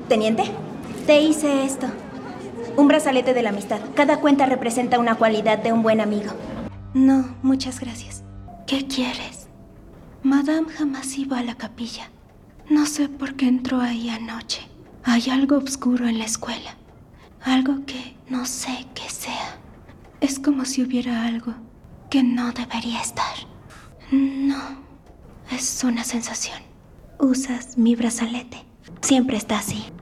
Teniente, te hice esto. Un brazalete de la amistad. Cada cuenta representa una cualidad de un buen amigo. No, muchas gracias. ¿Qué quieres? Madame jamás iba a la capilla. No sé por qué entró ahí anoche. Hay algo oscuro en la escuela. Algo que no sé qué sea. Es como si hubiera algo que no debería estar. No, es una sensación. Usas mi brazalete. Siempre está así.